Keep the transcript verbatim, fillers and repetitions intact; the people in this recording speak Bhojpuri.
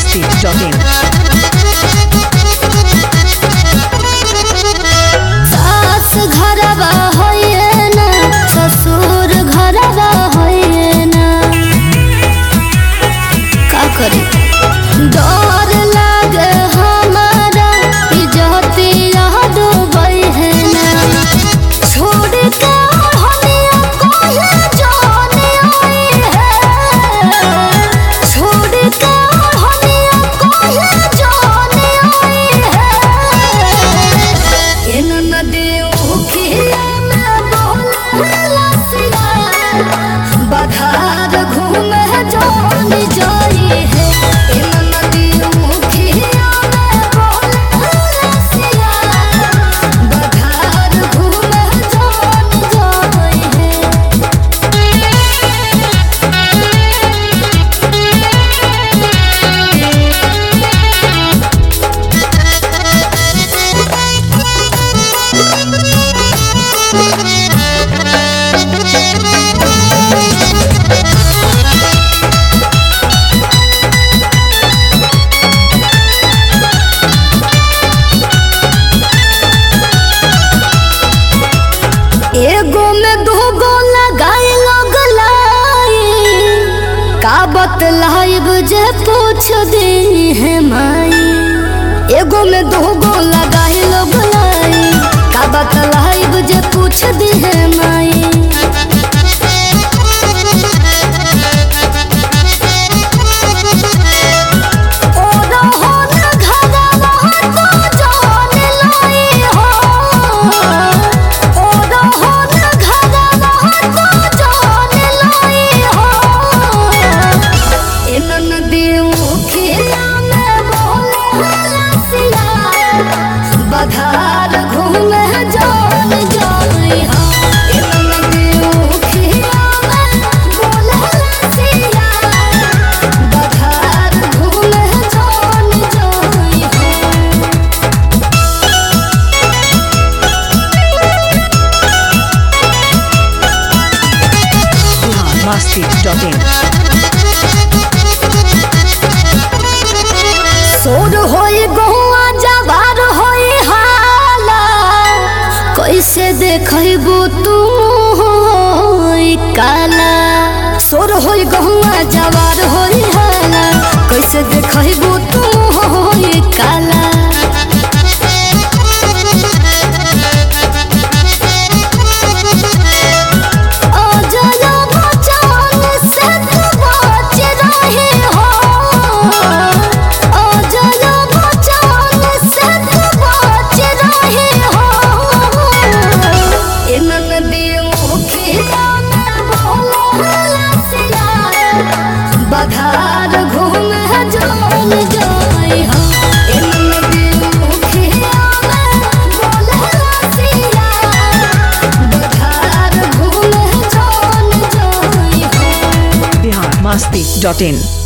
masti dot in. सास घरवा होइए ना, ससुर घरवा होइए ना, का करी डर लागे हमारा इज्जतिया डूबई है ना, छोड़ के हनिया कोहे जाने आई है, छोड़ के हनिया कोहे जाने आई है, इन नदियों की में बोला सिया बधार घूमे जानी जाई है, इन नदियों की में बोला सिया बधार घूमे जानी जाई एगो में दूगो लगाई लोग लाई, का बतलाइब जे पूछ दी है माई, एगो में दूगो लगाई लोग लाई, का बतलाइब जे पूछ दी है माई, बधार घूमे जान जाई हा, इन नदियों की में बोला सिया बधार घूमे जान जाई हा। masti dot in. सोर होई गहुआ जवार होई हाला, कैसे देखबू तू होई काला, सोर होई गहुआ जवार होई हाला, कैसे देखबू तू होई काला, बधार घूमे जान जाई हा, इन नदियों की में बोला सिया बधार घूमे जान जाई हा। Bihar masti dot in.